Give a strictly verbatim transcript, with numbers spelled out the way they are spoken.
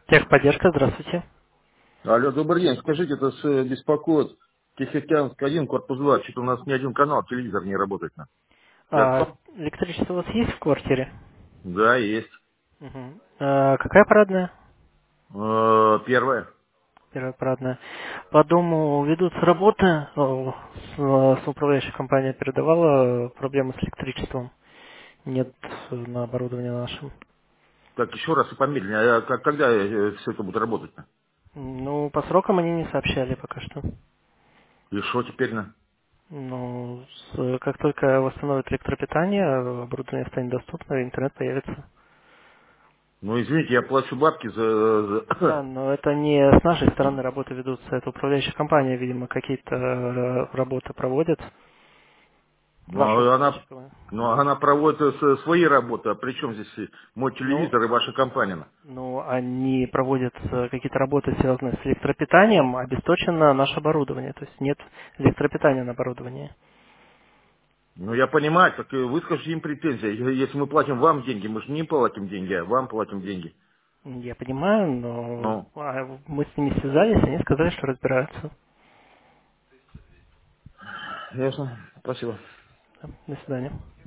Техподдержка, здравствуйте. Алло, добрый день. Скажите, это с, э, беспокоит Тихоокеанск один, корпус два. Что-то у нас ни один канал, телевизор не работает. на. Это А, кто? электричество у вас есть в квартире? Да, есть. Мгм. А, какая парадная? Э, Первое. Первая парадная. По дому ведутся работы. О, С, с управляющей компанией передавала э, проблемы с электричеством. Нет э, на оборудовании нашем. Так, еще раз и помедленнее. А как- когда все это будет работать? на? Ну, по срокам они не сообщали пока что. И что теперь? на? Ну, с- как только восстановят электропитание, э, оборудование станет доступно, интернет появится. Ну, извините, я плачу бабки за... Да, за- но это не с нашей стороны работы ведутся, это управляющая компания, видимо, какие-то э, работы проводит. Ну, Ваша а управляющая она, компания. ну, она проводит э, с- свои работы. А при чем здесь и мой Ну, телевизор и ваша компания? на? ну, они проводят э, какие-то работы, связанные с электропитанием, обесточено наше оборудование, то есть нет электропитания на оборудовании. Ну, я понимаю, так и выскажите им претензии. Если мы платим вам деньги, мы же не им платим деньги, а вам платим деньги. Я понимаю, но Ну, а, мы с ними связались, они сказали, что разбираются. ясно. Спасибо. До свидания.